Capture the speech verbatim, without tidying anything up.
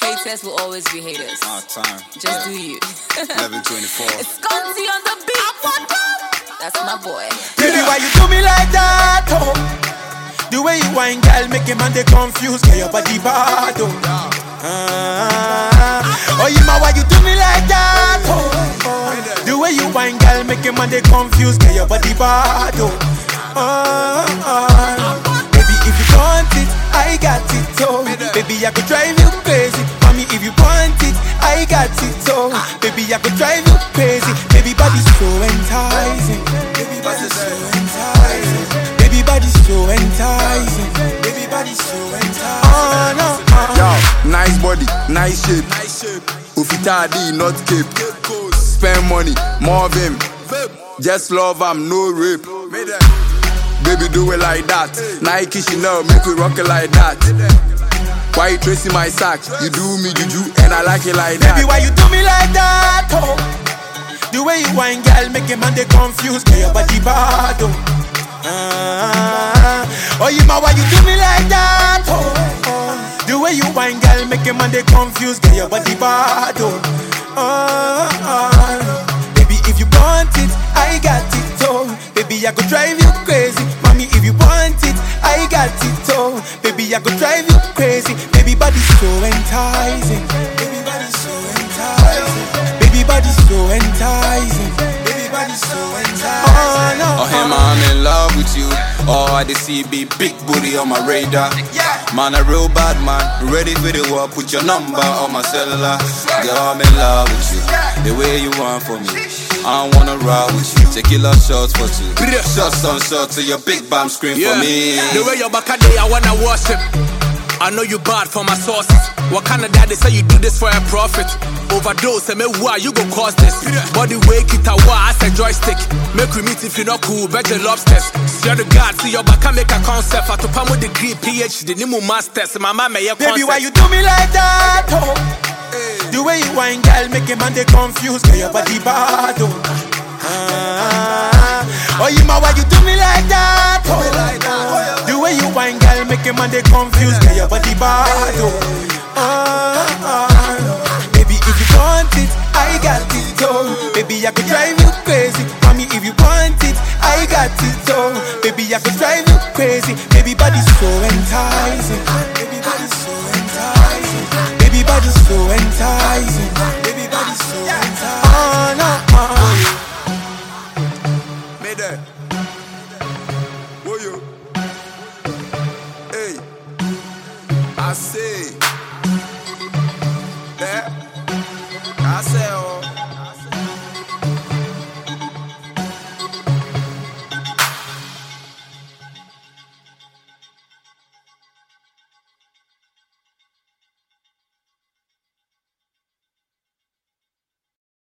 Haters will always be haters. Ah, time. Just do you. eleven twenty-four. It's Scotty on the beat. That's my boy. Baby, why you do me like that? Oh, the way you whine, girl, make a man they confused. Get your body bad, oh. Ah, oh, you ma, why you do me like that? Oh, the way you whine, girl, make a man they confused. Get your body bad, oh. Ah, ah. Baby, if you want it, I got it, oh. Baby, I could drive you crazy. Mommy, if you want it, I got it, oh. Baby, I could drive you crazy. Baby, body's so enticing. Baby, body's so enticing. Baby, body's so enticing. Baby, body's so enticing. Oh, no, oh. Yo, nice body, nice shape. Nice shape. Ufitadi, not cape. Spend money, more of him. Just love him, no rape. Baby, do it like that. Nike, Chanel, make we rock it like that. Why you tracing my sack? You do me juju, and I like it like that. Baby, why you do me like that? Oh, the way you whine, girl, make a man they confused. Get your body bad, oh. Ah, oh, you ma, why you do me like that? Oh, oh. The way you whine, girl, make a man they confused. Get your body bad, oh. Ah, ah. Baby, if you want it, I got it, oh. Baby, I could drive you crazy. Mommy, if you want it, I got it, oh. Baby, I could drive you crazy. Baby, body's so enticing. Baby, body's so enticing. Baby, body's so enticing. Baby, body's so enticing. Oh, no. Oh, hey, man, I'm in love with you. Oh, I just see big, big booty on my radar. Man, a real bad man. Ready for the war, put your number on my cellular. Girl, I'm in love with you. The way you want for me. I don't wanna ride with you. Tequila shots for two. Shots on shots to your big bam scream yeah. for me. The way you're back a day, I wanna worship. I know you bad for my sources. What kind of daddy say you do this for a profit? Overdose, and me why you gon' cause this? Body weight, it a wah, I say joystick. Make we meet if you not cool, bet your lobsters. Swear to God, see your back, I make a concept. I to palm with degree, PhD, Nimu masters. My mama, your concept. Baby, why you do me like that? Oh, the way you whine, girl, make a man they confused. Get your body bad, oh. Ah, oh, you ma, why you do me like that? Oh, the way you whine, girl, make a man they confused. Get your body bad, oh. Ah, ah. Baby, if you want it, I got it, oh. Baby, I could drive you crazy. Mommy, if you want it, I got it, oh. Baby, I could drive you crazy. Baby, body's so enticing. Baby, body's so enticing. Baby, body's so enticing. Baby, body's so enticing.